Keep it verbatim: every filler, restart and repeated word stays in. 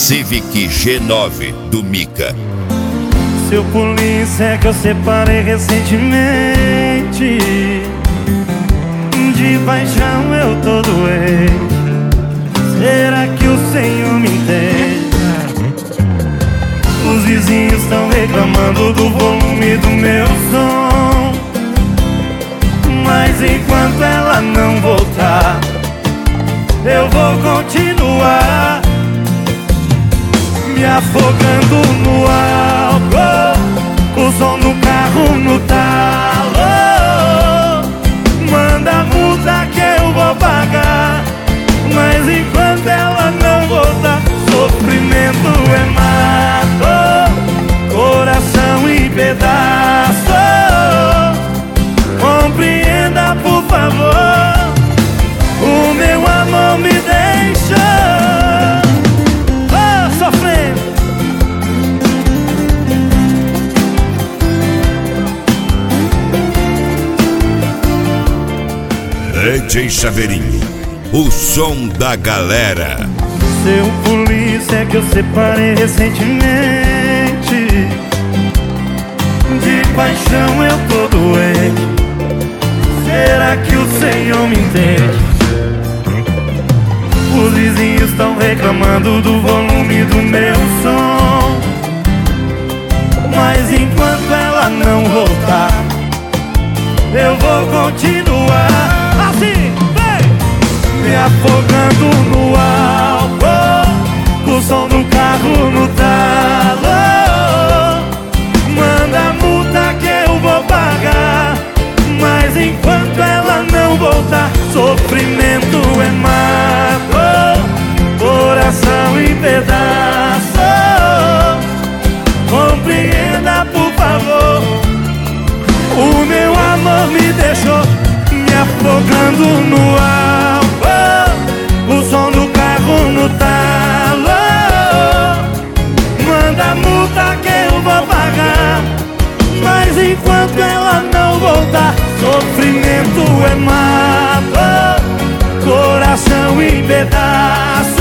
Civic G nove do Mica. Seu polícia que eu separei recentemente, de paixão eu tô doente. Será que o Senhor me entende? Os vizinhos estão reclamando do volume do meu som, mas enquanto ela não voltar, eu vou continuar me afogando no álcool, o som do carro no talo. Manda a multa que eu vou pagar, mas enquanto ela não voltar, sofrimento é mato, coração em pedaço. Compreenda, por favor, o meu amor me deixou oh, sofrendo. D J Chaveirinho, o som da galera. Seu polícia que eu separei recentemente, de paixão eu tô doente. Será que o Senhor me entende? Os vizinhos estão reclamando do volume do meu som, mas enquanto ela não voltar, eu vou continuar assim, vem! Me afogando no álcool, o som do carro no talo. Manda a multa que eu vou pagar, mas enquanto ela não voltar, sofrimento é mato, coração em pedaço. Compreenda, por favor, o meu amor me deixou me afogando no álcool, o som do carro no talo. Manda a multa que eu vou pagar, mas enquanto ela não voltar, sofrimento é mato, coração em pedaços.